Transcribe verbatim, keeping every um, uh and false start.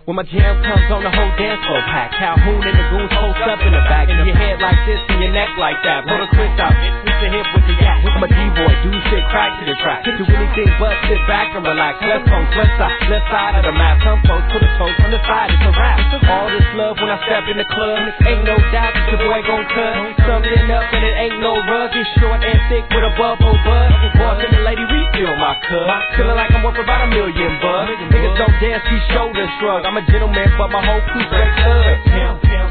When my jam comes on, the whole dance floor packed. Calhoun and the goons post up in the back. And your head like this and your neck like that. Pull the twist out, twist the hip with the yak. I'm a D-boy, do shit, crack to the track. Do anything but sit back and relax. Left coast, left side, left side of the map. Some folks put a toast on the side, it's a rap. All this love when I step in the club. Ain't no doubt that your boy gon' cut something up and it ain't no rug. It's short and thick with a bubble bud. Boss and the lady refill my cup. Feeling like I'm worth about a million bucks. Niggas don't dance, he shoulder shrug. I'm a gentleman, but my whole crew's red thug.